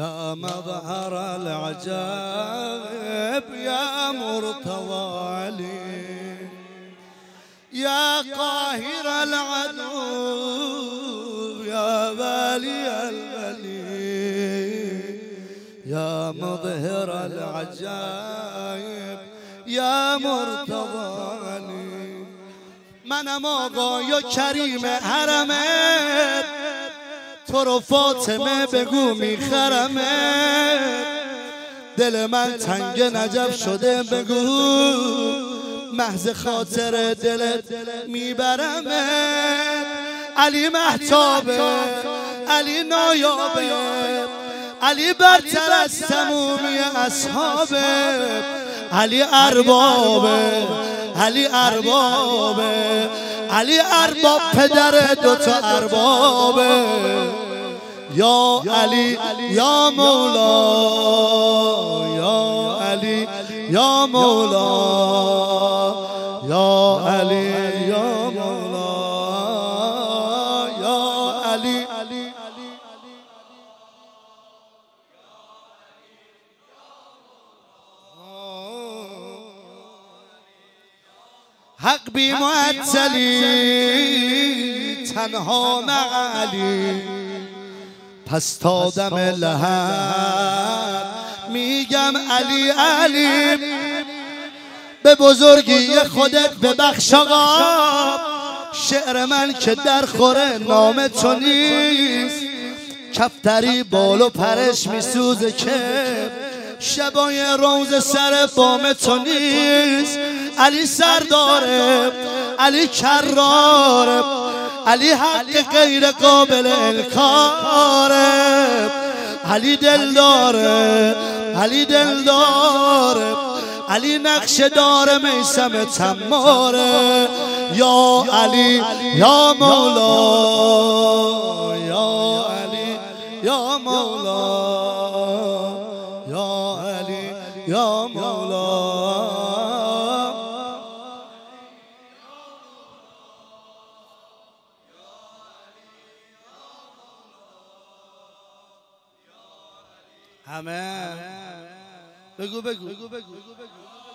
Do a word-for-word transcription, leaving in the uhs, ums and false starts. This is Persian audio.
يا مظهر العجائب يا مرتضى علي، يا قاهر العدو يا بالي الولي، يا مظهر العجائب يا مرتضى علي. منم آقای کریم حرمت، تو رو فاطمه بگو میخرمت. دل من تنگ نجف شده بگو، محض خاطر دلت میبرمت. علی محتابه، علی نایابه، علی برتر از تمومی اصحابه، علی اربابه، علی اربابه، علی ارباب پدر دوتا اربابه. یا علی یا مولا، یا علی یا مولا، یا علی یا مولا، یا علی. حق بی معطلی تنها مع علی، پس تا دم لحد میگم علی علی. به بزرگی خودت ببخش آقا، شعر من که در خوره نام تو نیست. کفتری بال و پرش میسوزه که شبای روز سر بام تو نیست. علی سرداره، علی کراره، علی حق غیر قابل انکاره. علی دل داره، علی دل داره، علی نقش داره میسم تماره. یا علی یا مولا، یا علی یا مولا، یا علی یا مولا. همه بگو بگو بگو بگو بگو.